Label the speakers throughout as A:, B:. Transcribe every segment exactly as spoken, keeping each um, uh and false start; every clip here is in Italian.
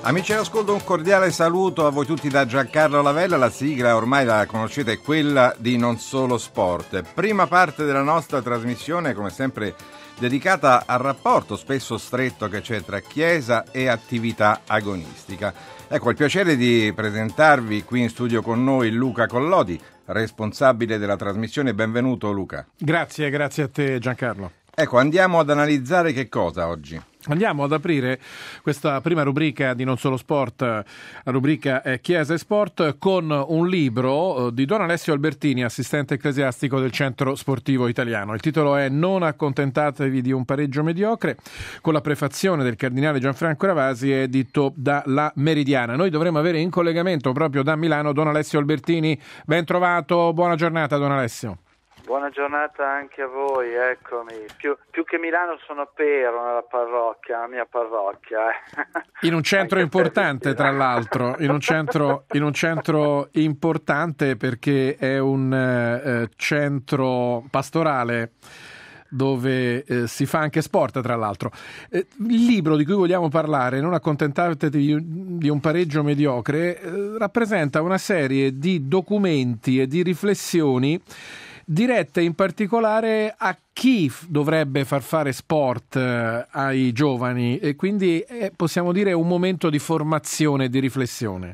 A: Amici all'ascolto, un cordiale saluto a voi tutti da Giancarlo Lavella. La sigla ormai la conoscete, è quella di Non Solo Sport. Prima parte della nostra trasmissione, come sempre, dedicata al rapporto spesso stretto che c'è tra Chiesa e attività agonistica. Ecco, ho il piacere di presentarvi qui in studio con noi Luca Collodi, responsabile della trasmissione. Benvenuto Luca.
B: Grazie, grazie a te Giancarlo.
A: Ecco, andiamo ad analizzare che cosa oggi?
B: Andiamo ad aprire questa prima rubrica di Non Solo Sport, la rubrica è Chiesa e Sport, con un libro di Don Alessio Albertini, assistente ecclesiastico del Centro Sportivo Italiano. Il titolo è Non accontentatevi di un pareggio mediocre, con la prefazione del cardinale Gianfranco Ravasi, edito da La Meridiana. Noi dovremo avere in collegamento proprio da Milano Don Alessio Albertini. Ben trovato, buona giornata Don Alessio.
C: Buona giornata anche a voi, eccomi. Più, più che Milano sono a Pero, nella parrocchia, la mia parrocchia. Eh.
B: In un centro importante, tra l'altro, in un centro, in un centro importante perché è un eh, centro pastorale dove eh, si fa anche sport, tra l'altro. Eh, il libro di cui vogliamo parlare, Non accontentatevi di, di un pareggio mediocre, eh, rappresenta una serie di documenti e di riflessioni dirette in particolare a chi f- dovrebbe far fare sport eh, ai giovani, e quindi è, possiamo dire, un momento di formazione e di riflessione.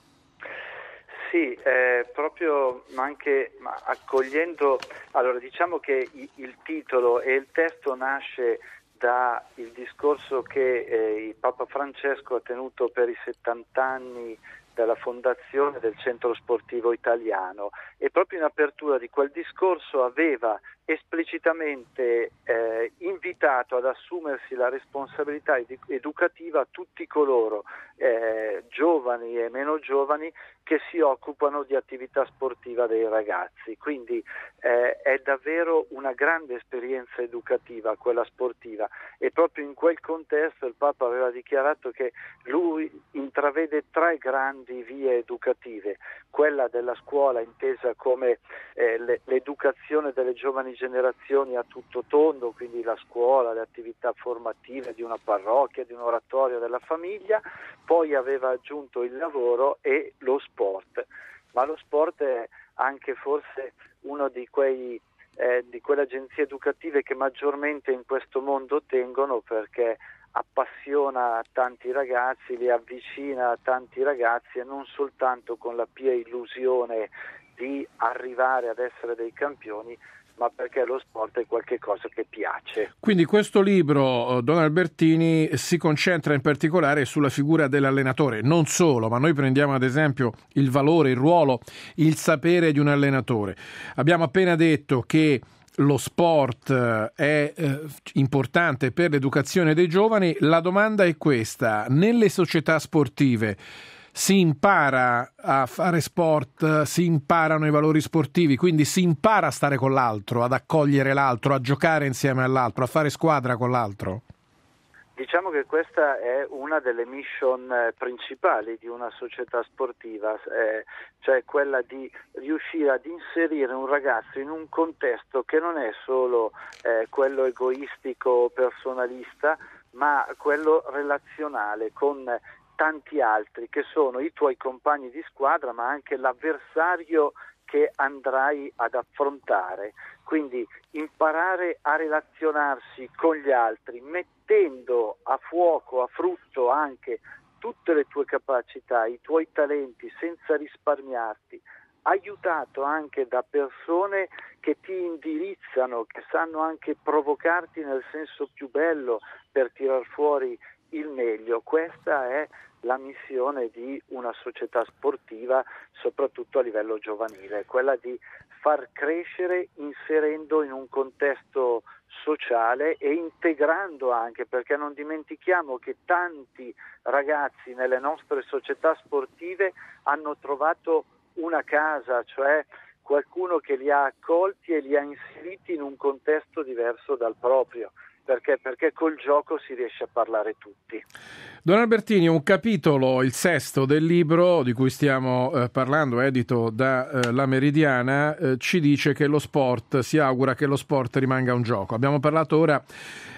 C: Sì, eh, proprio anche ma accogliendo, allora diciamo che i, il titolo e il testo nasce da il discorso che eh, il Papa Francesco ha tenuto per i settanta anni della fondazione del Centro Sportivo Italiano, e proprio in apertura di quel discorso aveva esplicitamente eh, invitato ad assumersi la responsabilità ed- educativa tutti coloro, eh, giovani e meno giovani, che si occupano di attività sportiva dei ragazzi. Quindi eh, è davvero una grande esperienza educativa quella sportiva, e proprio in quel contesto il Papa aveva dichiarato che lui intravede tre grandi vie educative: quella della scuola intesa come eh, le, l'educazione delle giovani generazioni a tutto tondo, quindi la scuola, le attività formative di una parrocchia, di un oratorio, della famiglia. Poi aveva aggiunto il lavoro e lo sport, ma lo sport è anche forse uno di quei eh, di quelle agenzie educative che maggiormente in questo mondo tengono, perché appassiona tanti ragazzi, li avvicina a tanti ragazzi, e non soltanto con la pia illusione di arrivare ad essere dei campioni, ma perché lo sport è qualche cosa che piace.
B: Quindi questo libro, Don Albertini, si concentra in particolare sulla figura dell'allenatore, non solo, ma noi prendiamo ad esempio il valore, il ruolo, il sapere di un allenatore. Abbiamo appena detto che lo sport è eh, importante per l'educazione dei giovani. La domanda è questa: nelle società sportive si impara a fare sport, si imparano i valori sportivi, quindi si impara a stare con l'altro, ad accogliere l'altro, a giocare insieme all'altro, a fare squadra con l'altro?
C: Diciamo che questa è una delle mission principali di una società sportiva, eh, cioè quella di riuscire ad inserire un ragazzo in un contesto che non è solo eh, quello egoistico, personalista, ma quello relazionale con tanti altri che sono i tuoi compagni di squadra, ma anche l'avversario che andrai ad affrontare. Quindi imparare a relazionarsi con gli altri, mettendo a fuoco, a frutto anche tutte le tue capacità, i tuoi talenti, senza risparmiarti, aiutato anche da persone che ti indirizzano, che sanno anche provocarti nel senso più bello per tirar fuori il meglio. Questa è la missione di una società sportiva, soprattutto a livello giovanile, quella di far crescere inserendo in un contesto sociale e integrando anche, perché non dimentichiamo che tanti ragazzi nelle nostre società sportive hanno trovato una casa, cioè qualcuno che li ha accolti e li ha inseriti in un contesto diverso dal proprio. Perché? Perché col gioco si riesce a parlare tutti.
B: Don Albertini, un capitolo, il sesto del libro di cui stiamo eh, parlando, edito da eh, La Meridiana, eh, ci dice che lo sport, si augura che lo sport rimanga un gioco. Abbiamo parlato ora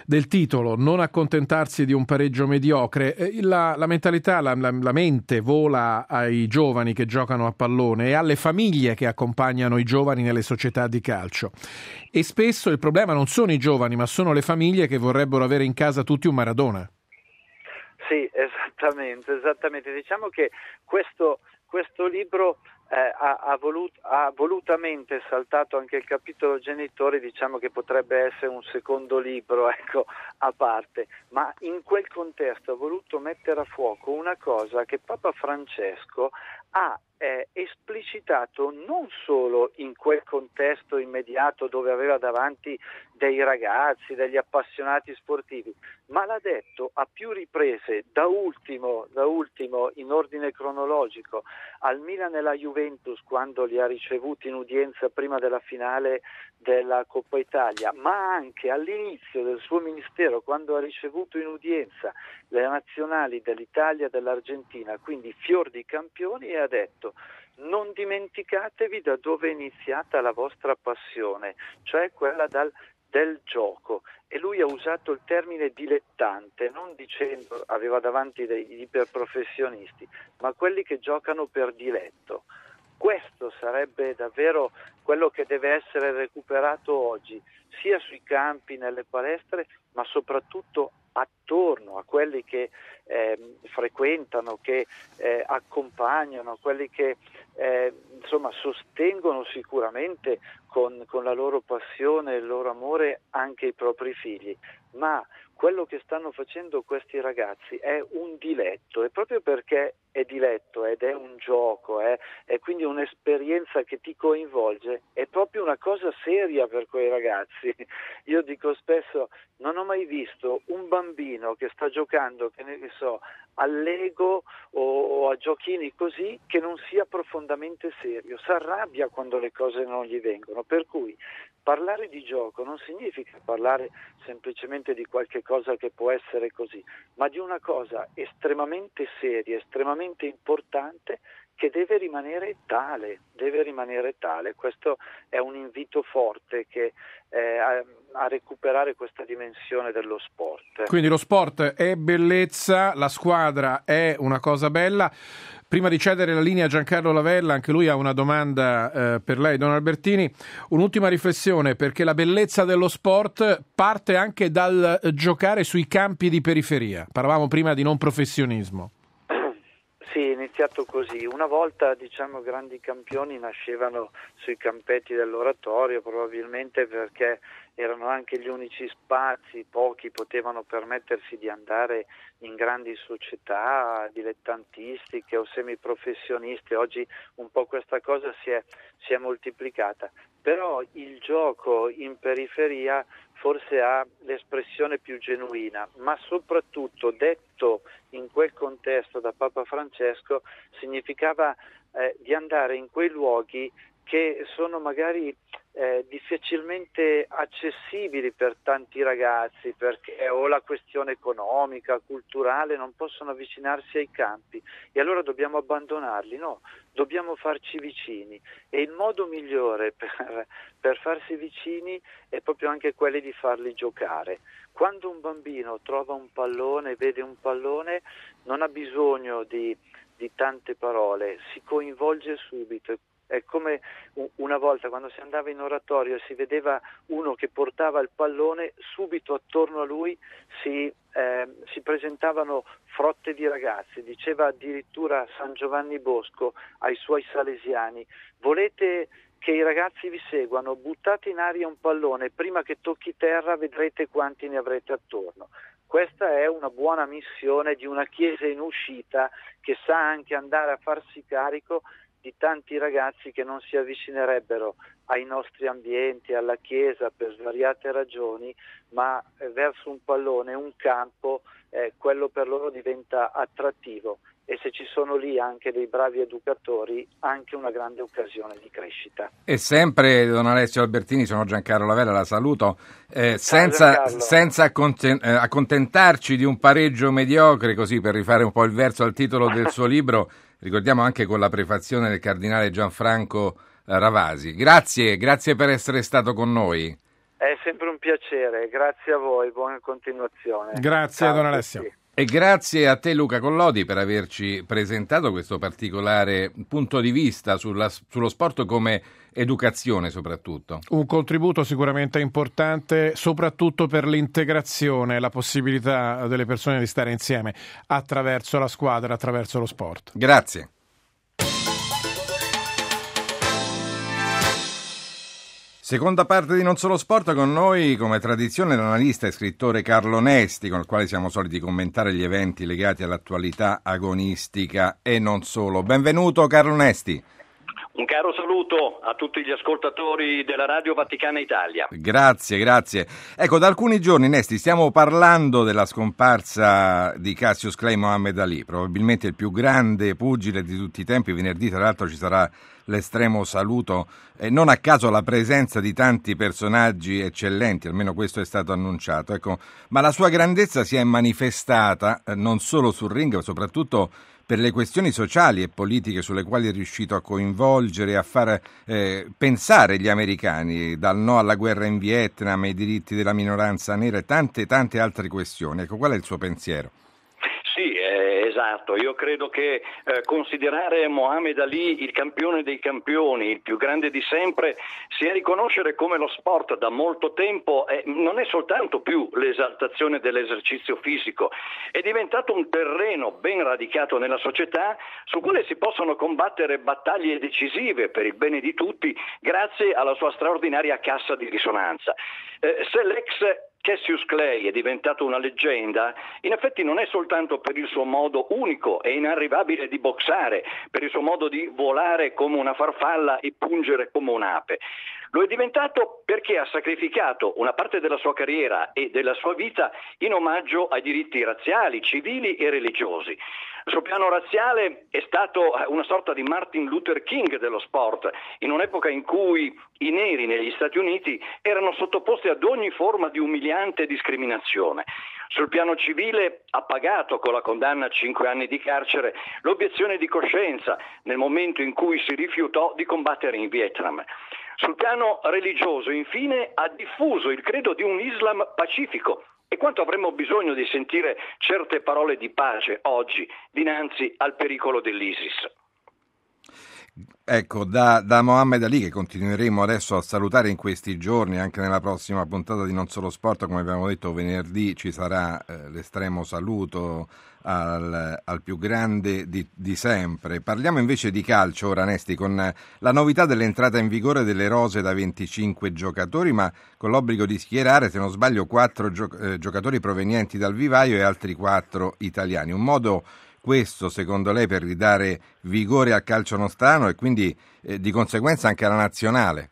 B: del titolo, non accontentarsi di un pareggio mediocre. Eh, la, la mentalità, la, la, la mente vola ai giovani che giocano a pallone e alle famiglie che accompagnano i giovani nelle società di calcio. E spesso il problema non sono i giovani, ma sono le famiglie che vorrebbero avere in casa tutti un Maradona.
C: Sì, esattamente, esattamente. Diciamo che questo, questo libro eh, ha, ha, volut, ha volutamente saltato anche il capitolo genitori, diciamo che potrebbe essere un secondo libro, ecco, a parte, ma in quel contesto ha voluto mettere a fuoco una cosa che Papa Francesco ha eh, esplicitato non solo in quel contesto immediato dove aveva davanti dei ragazzi, degli appassionati sportivi, ma l'ha detto a più riprese, da ultimo, da ultimo in ordine cronologico, al Milan e alla Juventus quando li ha ricevuti in udienza prima della finale della Coppa Italia, ma anche all'inizio del suo ministero quando ha ricevuto in udienza le nazionali dell'Italia e dell'Argentina, quindi fior di campioni, e ha detto: non dimenticatevi da dove è iniziata la vostra passione, cioè quella dal del gioco, e lui ha usato il termine dilettante, non dicendo aveva davanti degli iperprofessionisti, ma quelli che giocano per diletto. Questo sarebbe davvero quello che deve essere recuperato oggi, sia sui campi, nelle palestre, ma soprattutto attorno a quelli che eh, frequentano, che eh, accompagnano, quelli che eh, insomma sostengono sicuramente con, con la loro passione e il loro amore anche i propri figli. Ma quello che stanno facendo questi ragazzi è un diletto, e proprio perché è diletto ed è un gioco, è, è quindi un'esperienza che ti coinvolge, è proprio una cosa seria per quei ragazzi. Io dico spesso, non ho mai visto un bambino che sta giocando, che ne so, al Lego o, o a giochini così, che non sia profondamente serio, si arrabbia quando le cose non gli vengono, per cui parlare di gioco non significa parlare semplicemente di qualche cosa che può essere così, ma di una cosa estremamente seria, estremamente importante, che deve rimanere tale, deve rimanere tale. Questo è un invito forte che, eh, a, a recuperare questa dimensione dello sport.
B: Quindi lo sport è bellezza, la squadra è una cosa bella. Prima di cedere la linea a Giancarlo Lavella, anche lui ha una domanda eh, per lei, Don Albertini. Un'ultima riflessione, perché la bellezza dello sport parte anche dal giocare sui campi di periferia. Parlavamo prima di non professionismo.
C: Sì, è iniziato così. Una volta, diciamo, grandi campioni nascevano sui campetti dell'oratorio, probabilmente perché erano anche gli unici spazi, pochi potevano permettersi di andare in grandi società dilettantistiche o semiprofessionisti. Oggi un po' questa cosa si è, si è moltiplicata, però il gioco in periferia forse ha l'espressione più genuina, ma soprattutto detto in quel contesto da Papa Francesco significava eh, di andare in quei luoghi che sono magari eh, difficilmente accessibili per tanti ragazzi, perché o la questione economica, culturale, non possono avvicinarsi ai campi, e allora dobbiamo abbandonarli. No, dobbiamo farci vicini, e il modo migliore per, per farsi vicini è proprio anche quello di farli giocare. Quando un bambino trova un pallone, vede un pallone, non ha bisogno di, di tante parole, si coinvolge subito. È come una volta quando si andava in oratorio e si vedeva uno che portava il pallone, subito attorno a lui si, eh, si presentavano frotte di ragazzi. Diceva addirittura San Giovanni Bosco ai suoi salesiani: volete che i ragazzi vi seguano, buttate in aria un pallone, prima che tocchi terra vedrete quanti ne avrete attorno. Questa è una buona missione di una chiesa in uscita, che sa anche andare a farsi carico di tanti ragazzi che non si avvicinerebbero ai nostri ambienti, alla Chiesa, per svariate ragioni, ma verso un pallone, un campo, eh, quello per loro diventa attrattivo, e se ci sono lì anche dei bravi educatori, anche una grande occasione di crescita.
A: E sempre, Don Alessio Albertini, sono Giancarlo Lavella, la saluto, eh, senza, senza acconten- eh, accontentarci di un pareggio mediocre, così per rifare un po' il verso al titolo del suo libro. Ricordiamo anche con la prefazione del cardinale Gianfranco Ravasi. Grazie, grazie per essere stato con noi.
C: È sempre un piacere, grazie a voi, buona continuazione.
B: Grazie,
C: Ciao
B: Don
C: a
B: Alessio.
C: tutti.
A: E grazie a te Luca Collodi per averci presentato questo particolare punto di vista sulla, sullo sport come educazione soprattutto.
B: Un contributo sicuramente importante, soprattutto per l'integrazione, la possibilità delle persone di stare insieme attraverso la squadra, attraverso lo sport.
A: Grazie. Seconda parte di Non Solo Sport, con noi come tradizione l'analista e scrittore Carlo Nesti, con il quale siamo soliti commentare gli eventi legati all'attualità agonistica e non solo. Benvenuto Carlo Nesti.
D: Un caro saluto a tutti gli ascoltatori della Radio Vaticana Italia.
A: Grazie, grazie. Ecco, da alcuni giorni, Nesti, stiamo parlando della scomparsa di Cassius Clay Muhammad Ali, probabilmente il più grande pugile di tutti i tempi. Venerdì, tra l'altro, ci sarà l'estremo saluto, e non a caso la presenza di tanti personaggi eccellenti, almeno questo è stato annunciato. Ecco, ma la sua grandezza si è manifestata eh, non solo sul ring, ma soprattutto per le questioni sociali e politiche sulle quali è riuscito a coinvolgere e a far eh, pensare gli americani, dal no alla guerra in Vietnam, ai diritti della minoranza nera e tante tante altre questioni. Ecco, qual è il suo pensiero?
D: Sì, eh, esatto. Io credo che eh, considerare Muhammad Ali il campione dei campioni, il più grande di sempre, sia riconoscere come lo sport da molto tempo eh, non è soltanto più l'esaltazione dell'esercizio fisico, è diventato un terreno ben radicato nella società sul quale si possono combattere battaglie decisive per il bene di tutti grazie alla sua straordinaria cassa di risonanza. Eh, se l'ex Cassius Clay è diventato una leggenda, in effetti non è soltanto per il suo modo unico e inarrivabile di boxare, per il suo modo di volare come una farfalla e pungere come un'ape. Lo è diventato perché ha sacrificato una parte della sua carriera e della sua vita in omaggio ai diritti razziali, civili e religiosi. Sul piano razziale è stato una sorta di Martin Luther King dello sport, in un'epoca in cui i neri negli Stati Uniti erano sottoposti ad ogni forma di umiliante discriminazione. Sul piano civile ha pagato con la condanna a cinque anni di carcere l'obiezione di coscienza nel momento in cui si rifiutò di combattere in Vietnam. Sul piano religioso, infine, ha diffuso il credo di un Islam pacifico. E quanto avremmo bisogno di sentire certe parole di pace oggi dinanzi al pericolo dell'ISIS?
A: Ecco, da, da Muhammad Ali, che continueremo adesso a salutare in questi giorni, anche nella prossima puntata di Non Solo Sport, come abbiamo detto venerdì ci sarà eh, l'estremo saluto al, al più grande di, di sempre. Parliamo invece di calcio ora, Nesti, con la novità dell'entrata in vigore delle rose da venticinque giocatori, ma con l'obbligo di schierare, se non sbaglio, quattro gio- eh, giocatori provenienti dal vivaio e altri quattro italiani. Un modo questo, secondo lei, per ridare vigore al calcio nostrano e quindi eh, di conseguenza anche alla nazionale?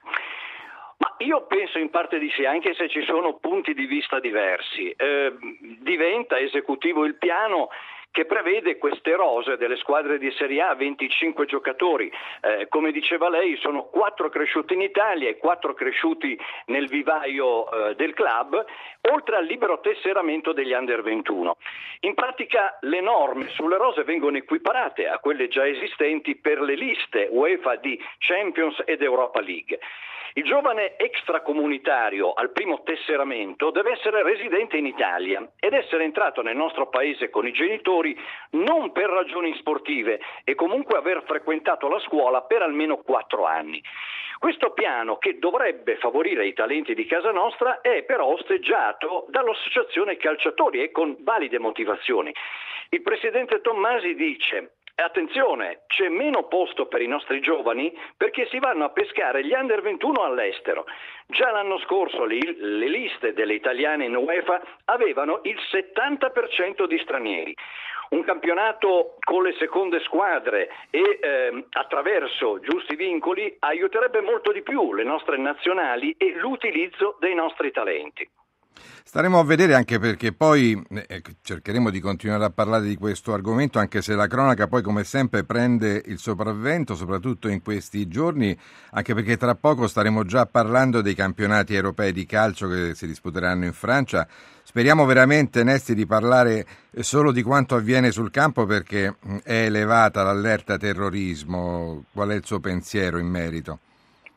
D: Ma io penso in parte di sì, anche se ci sono punti di vista diversi. Eh, diventa esecutivo il piano che prevede queste rose delle squadre di Serie A, venticinque giocatori. Eh, come diceva lei, sono quattro cresciuti in Italia e quattro cresciuti nel vivaio eh, del club, oltre al libero tesseramento degli under ventuno. In pratica le norme sulle rose vengono equiparate a quelle già esistenti per le liste UEFA di Champions ed Europa League. Il giovane extracomunitario al primo tesseramento deve essere residente in Italia ed essere entrato nel nostro paese con i genitori non per ragioni sportive e comunque aver frequentato la scuola per almeno quattro anni. Questo piano, che dovrebbe favorire i talenti di casa nostra, è però osteggiato dall'Associazione Calciatori e con valide motivazioni. Il presidente Tommasi dice: attenzione, c'è meno posto per i nostri giovani perché si vanno a pescare gli under ventuno all'estero. Già l'anno scorso le, le liste delle italiane in UEFA avevano il settanta per cento di stranieri. Un campionato con le seconde squadre e eh, attraverso giusti vincoli aiuterebbe molto di più le nostre nazionali e l'utilizzo dei nostri talenti.
A: Staremo a vedere, anche perché poi eh, cercheremo di continuare a parlare di questo argomento, anche se la cronaca poi come sempre prende il sopravvento, soprattutto in questi giorni, anche perché tra poco staremo già parlando dei campionati europei di calcio che si disputeranno in Francia. Speriamo veramente, Nesti, di parlare solo di quanto avviene sul campo, perché è elevata l'allerta terrorismo. Qual è il suo pensiero in merito?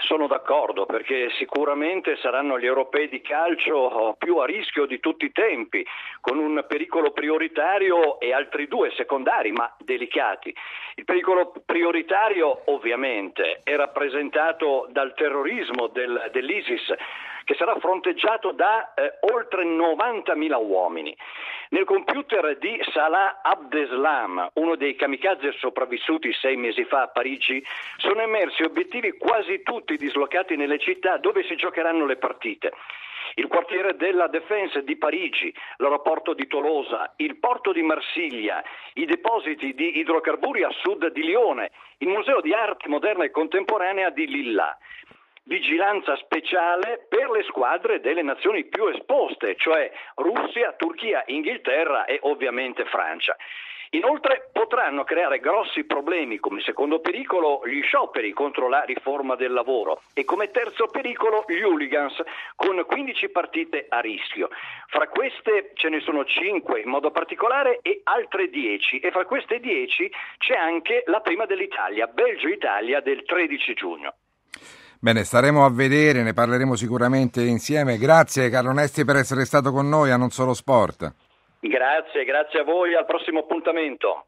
D: Sono d'accordo, perché sicuramente saranno gli europei di calcio più a rischio di tutti i tempi, con un pericolo prioritario e altri due secondari, ma delicati. Il pericolo prioritario ovviamente è rappresentato dal terrorismo del, dell'ISIS, che sarà fronteggiato da eh, oltre novantamila uomini. Nel computer di Salah Abdeslam, uno dei kamikaze sopravvissuti sei mesi fa a Parigi, sono emersi obiettivi quasi tutti dislocati nelle città dove si giocheranno le partite. Il quartiere della Défense di Parigi, l'aeroporto di Tolosa, il porto di Marsiglia, i depositi di idrocarburi a sud di Lione, il museo di arte moderna e contemporanea di Lilla. Vigilanza speciale per le squadre delle nazioni più esposte, cioè Russia, Turchia, Inghilterra e ovviamente Francia. Inoltre potranno creare grossi problemi come secondo pericolo gli scioperi contro la riforma del lavoro e come terzo pericolo gli hooligans con quindici partite a rischio. Fra queste ce ne sono cinque in modo particolare e altre dieci, e fra queste dieci c'è anche la prima dell'Italia, Belgio-Italia del tredici giugno.
A: Bene, staremo a vedere, ne parleremo sicuramente insieme. Grazie Carlo Nesti per essere stato con noi a Non Solo Sport.
D: Grazie, grazie a voi, al prossimo appuntamento.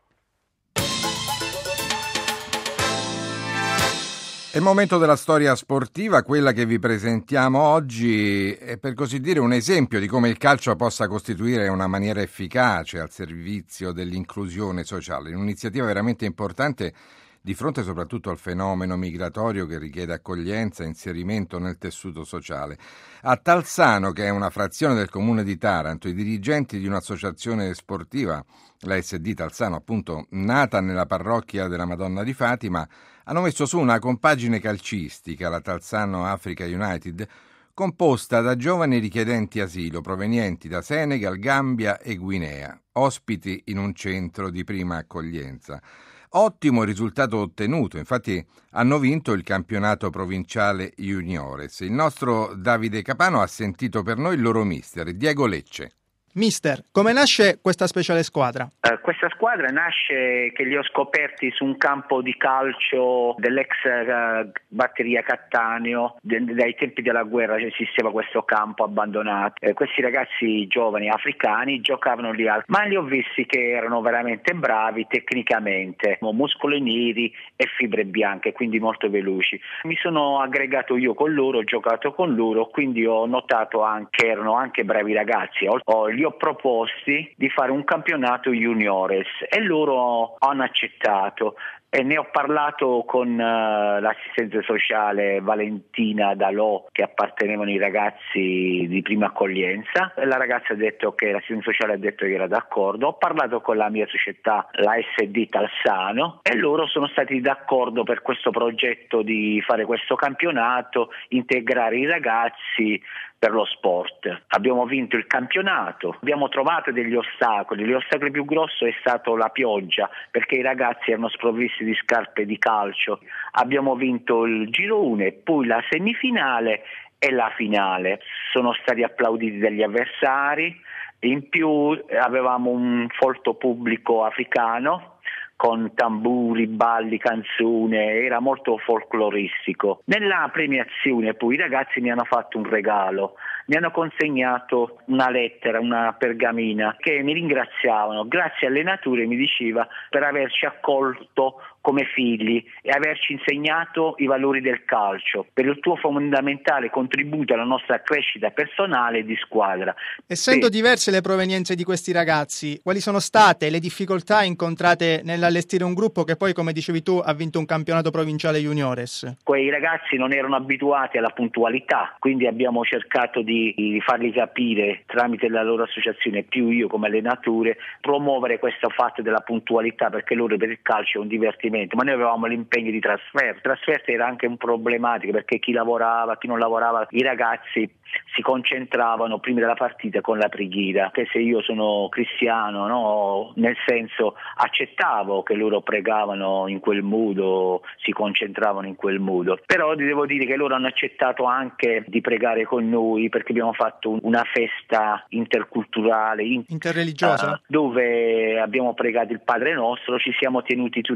A: È il momento della storia sportiva, quella che vi presentiamo oggi è per così dire un esempio di come il calcio possa costituire una maniera efficace al servizio dell'inclusione sociale, un'iniziativa veramente importante di fronte soprattutto al fenomeno migratorio che richiede accoglienza e inserimento nel tessuto sociale. A Talzano, che è una frazione del comune di Taranto, i dirigenti di un'associazione sportiva, la S D Talzano appunto, nata nella parrocchia della Madonna di Fatima, hanno messo su una compagine calcistica, la Talzano Africa United, composta da giovani richiedenti asilo provenienti da Senegal, Gambia e Guinea, ospiti in un centro di prima accoglienza. Ottimo risultato ottenuto, infatti hanno vinto il campionato provinciale juniores. Il nostro Davide Capano ha sentito per noi il loro mister, Diego Lecce.
E: Mister, come nasce questa speciale squadra?
F: Uh, questa squadra nasce che li ho scoperti su un campo di calcio dell'ex uh, batteria Cattaneo. De- dai tempi della guerra esisteva questo campo abbandonato. Eh, questi ragazzi giovani africani giocavano lì, al- ma li ho visti che erano veramente bravi tecnicamente, muscoli neri e fibre bianche, quindi molto veloci. Mi sono aggregato io con loro, ho giocato con loro, quindi ho notato anche che erano anche bravi ragazzi. Ho, ho Gli ho proposti di fare un campionato juniores e loro hanno accettato. E ne ho parlato con uh, l'assistente sociale Valentina Dalò, che appartenevano ai ragazzi di prima accoglienza. La ragazza ha detto che l'assistente sociale ha detto che era d'accordo. Ho parlato con la mia società, la S D Talzano, e loro sono stati d'accordo per questo progetto di fare questo campionato, integrare i ragazzi per lo sport. Abbiamo vinto il campionato, abbiamo trovato degli ostacoli. L'ostacolo più grosso è stato la pioggia, perché i ragazzi erano sprovvisti di scarpe di calcio. Abbiamo vinto il girone, poi la semifinale e la finale. Sono stati applauditi dagli avversari, in più avevamo un folto pubblico africano con tamburi, balli, canzone, era molto folcloristico. Nella premiazione poi i ragazzi mi hanno fatto un regalo, mi hanno consegnato una lettera, una pergamena, che mi ringraziavano, grazie allenatore, mi diceva, per averci accolto come figli e averci insegnato i valori del calcio, per il tuo fondamentale contributo alla nostra crescita personale e di squadra.
E: Essendo
F: Beh,
E: diverse le provenienze di questi ragazzi, quali sono state le difficoltà incontrate nell'allestire un gruppo che poi, come dicevi tu, ha vinto un campionato provinciale juniores?
F: Quei ragazzi non erano abituati alla puntualità, quindi abbiamo cercato di, di farli capire tramite la loro associazione, più io come allenatore, promuovere questo fatto della puntualità, perché loro per il calcio è un divertimento. Ma noi avevamo l'impegno di trasferta. Trasferta era anche un problematico, perché chi lavorava, chi non lavorava, i ragazzi si concentravano prima della partita con la preghiera, che se io sono cristiano, no, nel senso accettavo che loro pregavano in quel modo, si concentravano in quel modo, però devo dire che loro hanno accettato anche di pregare con noi, perché abbiamo fatto una festa interculturale,
E: interreligiosa,
F: uh, dove abbiamo pregato il Padre Nostro, ci siamo tenuti tutti quanti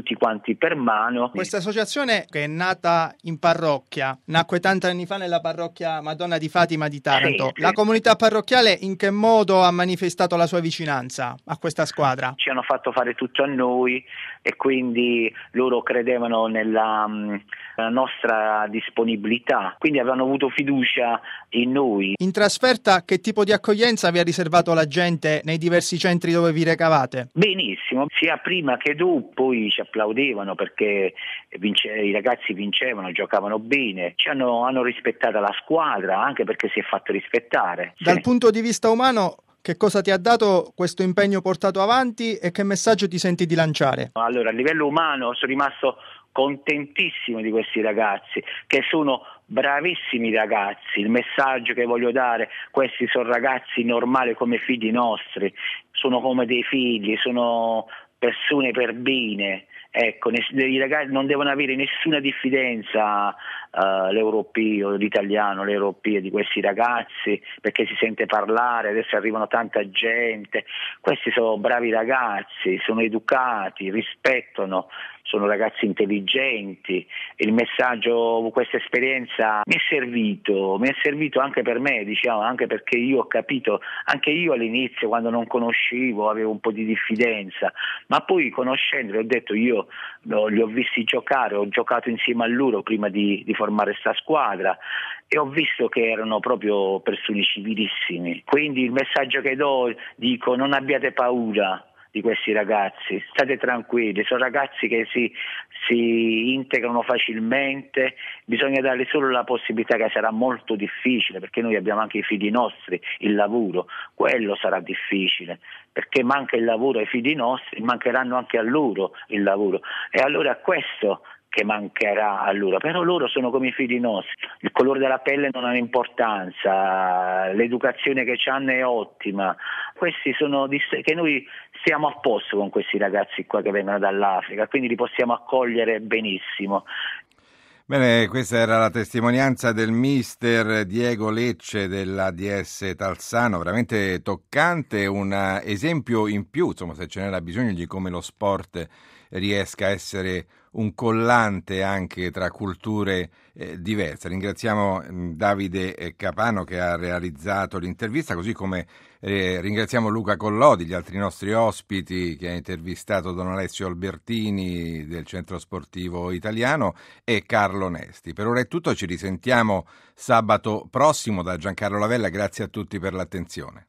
F: tutti per mano.
E: Questa associazione, che è nata in parrocchia, nacque tanti anni fa nella parrocchia Madonna di Fatima di Taranto.
F: Sì,
E: la
F: sì.
E: comunità parrocchiale in che modo ha manifestato la sua vicinanza a questa squadra?
F: Ci hanno fatto fare tutto a noi e quindi loro credevano nella, nella nostra disponibilità, quindi avevano avuto fiducia in noi.
E: In trasferta che tipo di accoglienza vi ha riservato la gente nei diversi centri dove vi recavate?
F: Benissimo, sia prima che dopo, poi ci applaudevano perché vince, i ragazzi vincevano, giocavano bene, ci hanno, hanno rispettato la squadra anche perché si è fatto rispettare.
E: Dal
F: sì.
E: punto di vista umano, che cosa ti ha dato questo impegno portato avanti e che messaggio ti senti di lanciare?
F: Allora, a livello umano sono rimasto contentissimo di questi ragazzi, che sono bravissimi ragazzi. Il messaggio che voglio dare: questi sono ragazzi normali come figli nostri, sono come dei figli, sono persone per bene. Ecco, i ragazzi non devono avere nessuna diffidenza uh, l'europeo, l'italiano, l'europeo di questi ragazzi, perché si sente parlare, adesso arrivano tanta gente. Questi sono bravi ragazzi, sono educati, rispettano, sono ragazzi intelligenti. Il messaggio, questa esperienza mi è servito, mi è servito anche per me, diciamo, anche perché io ho capito, anche io all'inizio quando non conoscevo avevo un po' di diffidenza, ma poi conoscendoli ho detto io no, li ho visti giocare, ho giocato insieme a loro prima di, di formare sta squadra e ho visto che erano proprio persone civilissime. Quindi il messaggio che do, dico: non abbiate paura di questi ragazzi, state tranquilli, sono ragazzi che si, si integrano facilmente, bisogna dargli solo la possibilità, che sarà molto difficile perché noi abbiamo anche i figli nostri, il lavoro, quello sarà difficile perché manca il lavoro ai figli nostri, mancheranno anche a loro il lavoro e allora questo che mancherà a loro, però loro sono come i figli nostri, il colore della pelle non ha importanza, l'educazione che hanno è ottima, questi sono che noi stiamo a posto con questi ragazzi qua che vengono dall'Africa, quindi li possiamo accogliere benissimo.
A: Bene, questa era la testimonianza del mister Diego Lecce dell'A D S Talsano, veramente toccante, un esempio in più, insomma, se ce n'era bisogno, di come lo sport riesca a essere un collante anche tra culture eh, diverse. Ringraziamo mh, Davide Capano che ha realizzato l'intervista, così come eh, ringraziamo Luca Collodi, gli altri nostri ospiti, che ha intervistato Don Alessio Albertini del Centro Sportivo Italiano e Carlo Nesti. Per ora è tutto, ci risentiamo sabato prossimo da Giancarlo Lavella, grazie a tutti per l'attenzione.